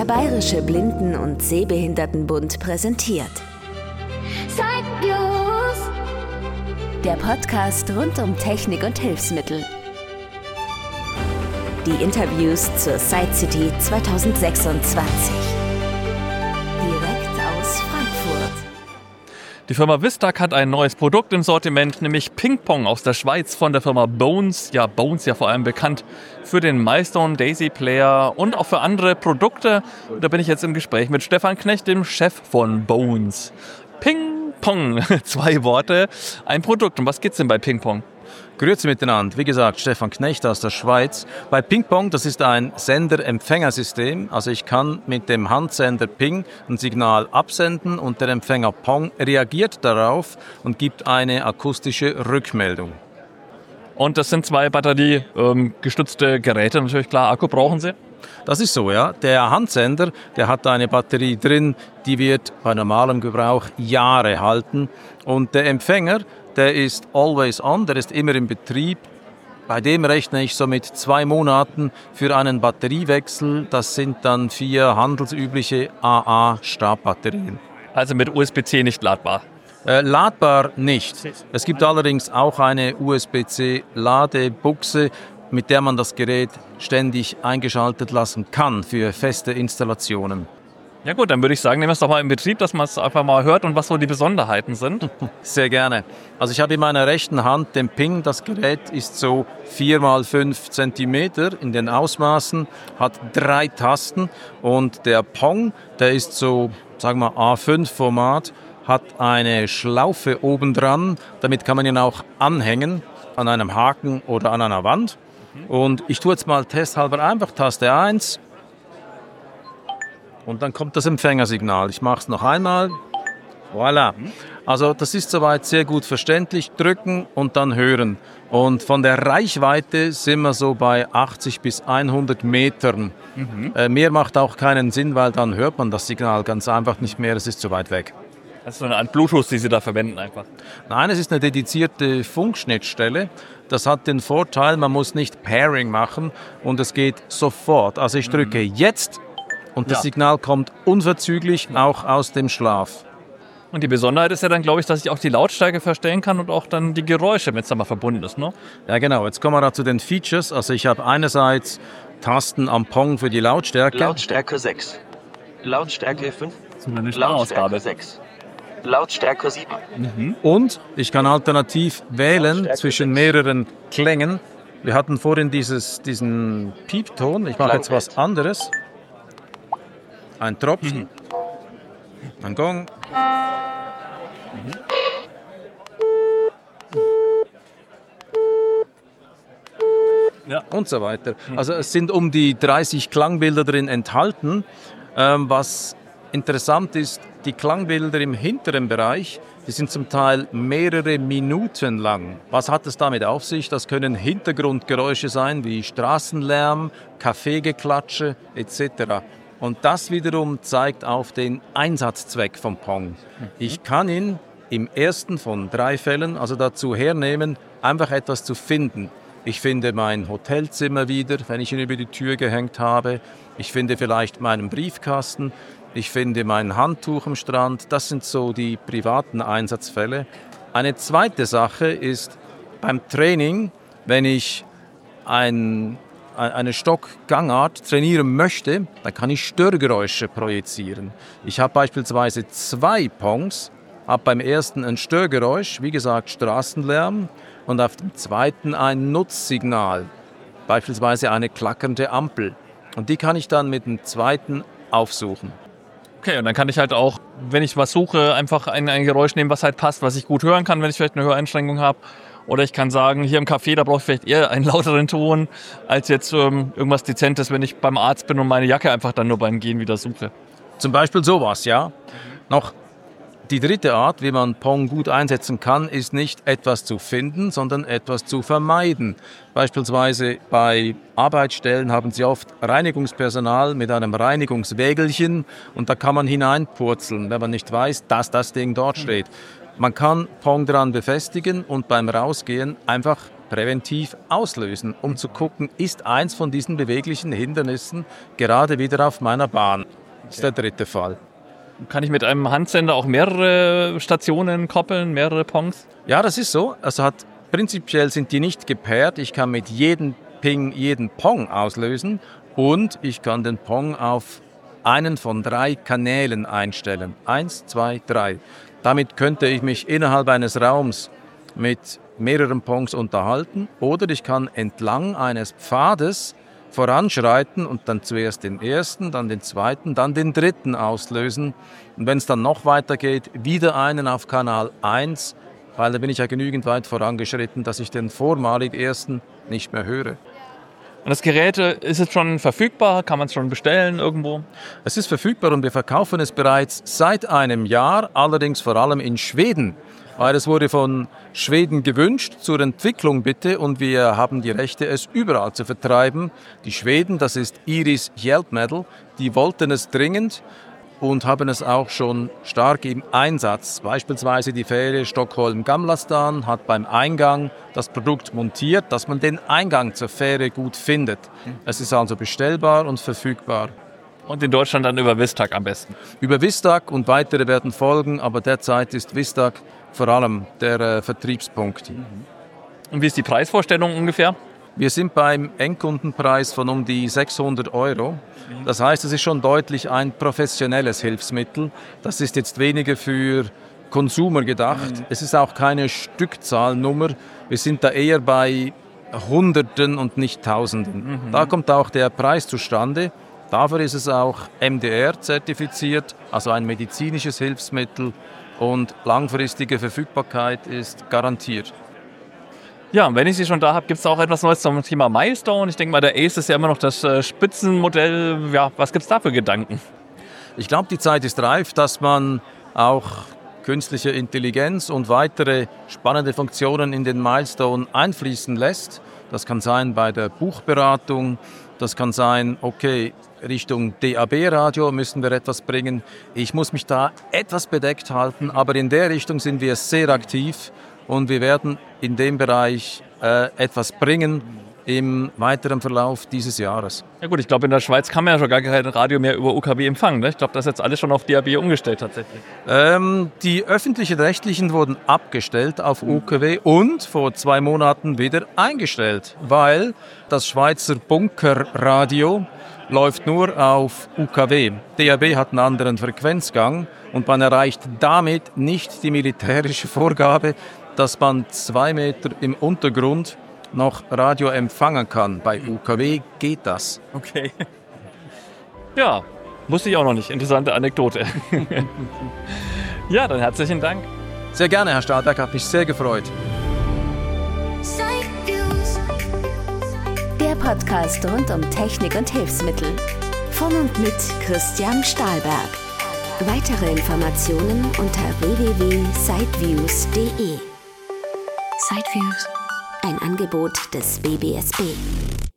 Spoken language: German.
Der Bayerische Blinden- und Sehbehindertenbund präsentiert Sight-News, der Podcast rund um Technik und Hilfsmittel. Die Interviews zur Sight City 2026. Direkt aus Frankfurt. Die Firma Vistac hat ein neues Produkt im Sortiment, nämlich Ping-Pong aus der Schweiz von der Firma Bones. Ja, Bones ja vor allem bekannt für den Milestone Daisy Player und auch für andere Produkte. Da bin ich jetzt im Gespräch mit Stefan Knecht, dem Chef von Bones. Ping-Pong, 2 Worte, ein Produkt. Um was geht's denn bei Ping-Pong? Grüezi miteinander. Wie gesagt, Stefan Knecht aus der Schweiz. Bei Ping-Pong, das ist ein Sender-Empfänger-System. Also ich kann mit dem Handsender Ping ein Signal absenden und der Empfänger Pong reagiert darauf und gibt eine akustische Rückmeldung. Und das sind 2 batteriegestützte Geräte, natürlich klar, Akku brauchen sie. Das ist so, ja. Der Handsender, der hat eine Batterie drin, die wird bei normalem Gebrauch Jahre halten. Und der Empfänger, der ist always on, der ist immer in Betrieb. Bei dem rechne ich so mit 2 Monaten für einen Batteriewechsel. Das sind dann 4 handelsübliche AA-Stabbatterien. Also mit USB-C nicht ladbar? Ladbar nicht. Es gibt allerdings auch eine USB-C-Ladebuchse, mit der man das Gerät ständig eingeschaltet lassen kann für feste Installationen. Ja gut, dann würde ich sagen, nehmen wir es doch mal in Betrieb, dass man es einfach mal hört und was so die Besonderheiten sind. Sehr gerne. Also ich habe in meiner rechten Hand den Ping. Das Gerät ist so 4x5 cm in den Ausmaßen, hat 3 Tasten und der Pong, der ist so, sagen wir A5-Format, hat eine Schlaufe obendran. Damit kann man ihn auch anhängen an einem Haken oder an einer Wand. Und ich tue jetzt mal testhalber einfach Taste 1. Und dann kommt das Empfängersignal. Ich mache es noch einmal. Voilà. Also das ist soweit sehr gut verständlich. Drücken und dann hören. Und von der Reichweite sind wir so bei 80 bis 100 Metern. Mehr macht auch keinen Sinn, weil dann hört man das Signal ganz einfach nicht mehr. Es ist zu weit weg. Das ist so eine Art Bluetooth, die Sie da verwenden einfach? Nein, es ist eine dedizierte Funkschnittstelle. Das hat den Vorteil, man muss nicht Pairing machen und es geht sofort. Also ich drücke jetzt und das Signal kommt unverzüglich auch aus dem Schlaf. Und die Besonderheit ist ja dann, glaube ich, dass ich auch die Lautstärke verstellen kann und auch dann die Geräusche, wenn es dann mal verbunden ist, ne? Ja genau, jetzt kommen wir da zu den Features. Also ich habe einerseits Tasten am Pong für die Lautstärke. Lautstärke 6. Lautstärke 5. Das ist eine Lautstärke 6. Lautstärke 7. Und ich kann alternativ wählen zwischen mehreren Klängen. Wir hatten vorhin diesen Piepton. Ich mache jetzt was anderes. Ein Tropfen. Ein Gong. Ja. Und so weiter. Also es sind um die 30 Klangbilder drin enthalten. Was interessant ist, die Klangbilder im hinteren Bereich, die sind zum Teil mehrere Minuten lang. Was hat es damit auf sich? Das können Hintergrundgeräusche sein, wie Straßenlärm, Kaffeegeklatsche etc. Und das wiederum zeigt auf den Einsatzzweck vom Pong. Ich kann ihn im ersten von 3 Fällen, also dazu hernehmen, einfach etwas zu finden. Ich finde mein Hotelzimmer wieder, wenn ich ihn über die Tür gehängt habe. Ich finde vielleicht meinen Briefkasten. Ich finde mein Handtuch am Strand. Das sind so die privaten Einsatzfälle. Eine zweite Sache ist beim Training, wenn ich eine Stockgangart trainieren möchte, dann kann ich Störgeräusche projizieren. Ich habe beispielsweise 2 Pongs, habe beim ersten ein Störgeräusch, wie gesagt Straßenlärm, und auf dem zweiten ein Nutzsignal, beispielsweise eine klackernde Ampel. Und die kann ich dann mit dem zweiten aufsuchen. Okay, und dann kann ich halt auch, wenn ich was suche, einfach ein Geräusch nehmen, was halt passt, was ich gut hören kann, wenn ich vielleicht eine Höreinschränkung habe. Oder ich kann sagen, hier im Café, da brauche ich vielleicht eher einen lauteren Ton, als jetzt irgendwas Dezentes, wenn ich beim Arzt bin und meine Jacke einfach dann nur beim Gehen wieder suche. Zum Beispiel sowas, ja. Noch die dritte Art, wie man Pong gut einsetzen kann, ist nicht etwas zu finden, sondern etwas zu vermeiden. Beispielsweise bei Arbeitsstellen haben Sie oft Reinigungspersonal mit einem Reinigungswägelchen und da kann man hineinpurzeln, wenn man nicht weiß, dass das Ding dort steht. Man kann Pong dran befestigen und beim Rausgehen einfach präventiv auslösen, um zu gucken, ist eins von diesen beweglichen Hindernissen gerade wieder auf meiner Bahn. Das ist der dritte Fall. Kann ich mit einem Handsender auch mehrere Stationen koppeln, mehrere Pongs? Ja, das ist so. Prinzipiell sind die nicht gepaart. Ich kann mit jedem Ping jeden Pong auslösen und ich kann den Pong auf einen von 3 Kanälen einstellen. 1, 2, 3. Damit könnte ich mich innerhalb eines Raums mit mehreren Pongs unterhalten oder ich kann entlang eines Pfades voranschreiten und dann zuerst den ersten, dann den zweiten, dann den dritten auslösen. Und wenn es dann noch weiter geht, wieder einen auf Kanal 1, weil da bin ich ja genügend weit vorangeschritten, dass ich den vormalig ersten nicht mehr höre. Und das Gerät, ist es schon verfügbar? Kann man es schon bestellen irgendwo? Es ist verfügbar und wir verkaufen es bereits seit einem Jahr, allerdings vor allem in Schweden. Weil es wurde von Schweden gewünscht, zur Entwicklung bitte, und wir haben die Rechte, es überall zu vertreiben. Die Schweden, das ist Iris Hjälpmedel, die wollten es dringend und haben es auch schon stark im Einsatz. Beispielsweise die Fähre Stockholm-Gamla stan hat beim Eingang das Produkt montiert, dass man den Eingang zur Fähre gut findet. Es ist also bestellbar und verfügbar. Und in Deutschland dann über Vistag am besten? Über Vistag und weitere werden folgen, aber derzeit ist Vistag vor allem der Vertriebspunkt. Und wie ist die Preisvorstellung ungefähr? Wir sind beim Endkundenpreis von um die 600 €. Das heißt, es ist schon deutlich ein professionelles Hilfsmittel. Das ist jetzt weniger für Konsumer gedacht. Es ist auch keine Stückzahlnummer. Wir sind da eher bei Hunderten und nicht Tausenden. Da kommt auch der Preis zustande. Dafür ist es auch MDR zertifiziert, also ein medizinisches Hilfsmittel, und langfristige Verfügbarkeit ist garantiert. Ja, und wenn ich Sie schon da habe, gibt es auch etwas Neues zum Thema Milestone. Ich denke mal, der Ace ist ja immer noch das Spitzenmodell. Ja, was gibt es da für Gedanken? Ich glaube, die Zeit ist reif, dass man auch künstliche Intelligenz und weitere spannende Funktionen in den Milestone einfließen lässt. Das kann sein bei der Buchberatung, das kann sein, okay, Richtung DAB-Radio müssen wir etwas bringen. Ich muss mich da etwas bedeckt halten, aber in der Richtung sind wir sehr aktiv und wir werden in dem Bereich etwas bringen im weiteren Verlauf dieses Jahres. Ja gut, ich glaube, in der Schweiz kann man ja schon gar kein Radio mehr über UKW empfangen. Ne? Ich glaube, das ist jetzt alles schon auf DAB umgestellt tatsächlich. Die öffentlichen Rechtlichen wurden abgestellt auf UKW und vor 2 Monaten wieder eingestellt, weil das Schweizer Bunkerradio läuft nur auf UKW. DAB hat einen anderen Frequenzgang und man erreicht damit nicht die militärische Vorgabe, dass man 2 Meter im Untergrund noch Radio empfangen kann. Bei UKW geht das. Okay. Ja, wusste ich auch noch nicht. Interessante Anekdote. Ja, dann herzlichen Dank. Sehr gerne, Herr Stahlberg, hat mich sehr gefreut. Der Podcast rund um Technik und Hilfsmittel. Von und mit Christian Stahlberg. Weitere Informationen unter www.sideviews.de. Sideviews, ein Angebot des BBSB.